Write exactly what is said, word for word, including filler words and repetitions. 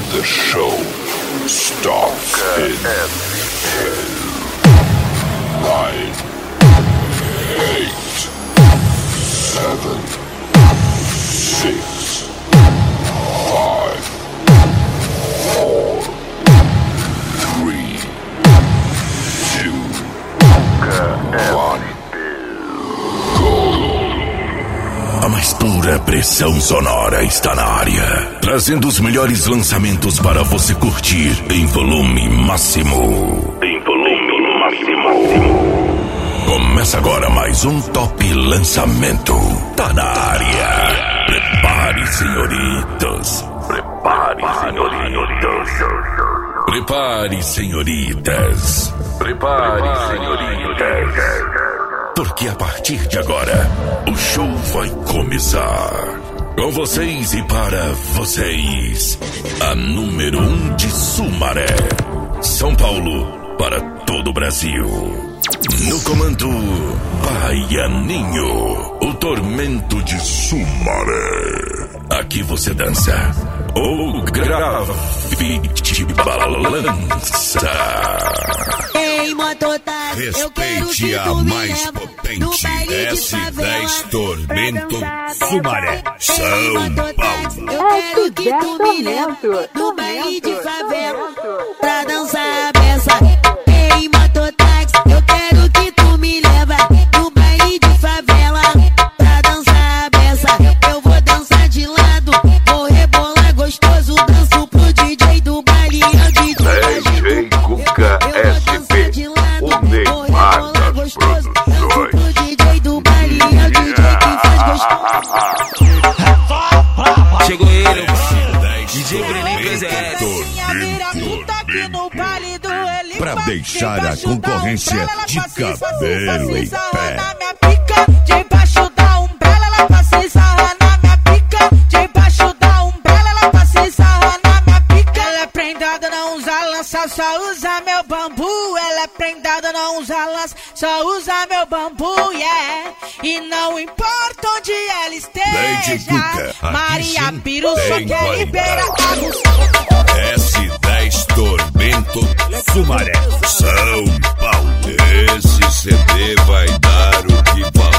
The show starts in ten, nine, eight, seven, six, five, four, three, two, one, go! A mais pura pressão sonora está na área, trazendo os melhores lançamentos para você curtir em volume máximo. Em volume máximo. Começa agora mais um Top Lançamento. Tá na área. Prepare, senhoritas. Prepare, senhoritas. Prepare, senhoritas. Prepare, senhoritas. Porque a partir de agora, o show vai começar. Com vocês e para vocês, a número um de Sumaré, São Paulo, para todo o Brasil. No comando, Baianinho, o tormento de Sumaré. Aqui você dança ou grava e balança. Ei, mototáxi, respeite a mais potente S dez Tormento Sumaré, São Paulo. Eu quero que tu me leve no baile de favela pra dançar a beça. Ei, mototáxi, eu quero que tu me leve no baile de favela pra dançar a beça. Eu vou dançar de lado, vou rebolar gostoso, danço pro D J do baile, é o D J. D J Cuca S P, o Neymar das produções. D J do baile, é o D J que faz gostoso. Chegou ele, D J Breninho P Z S. Pra deixar a concorrência de cabelo em pé. Debaixo da umbrella, ela passa e sarra na minha pica. Debaixo da umbrella, ela passa e sarra na minha pica. Ela é prendada, não usa lança, só usa meu bambu. Ela é prendada, não usa lança, só usa meu bambu, yeah. E não importa onde ela esteja, Maria Piro só quer liberar a música. S dez Tormento Sumaré, São Paulo. Esse C D vai dar o que falar.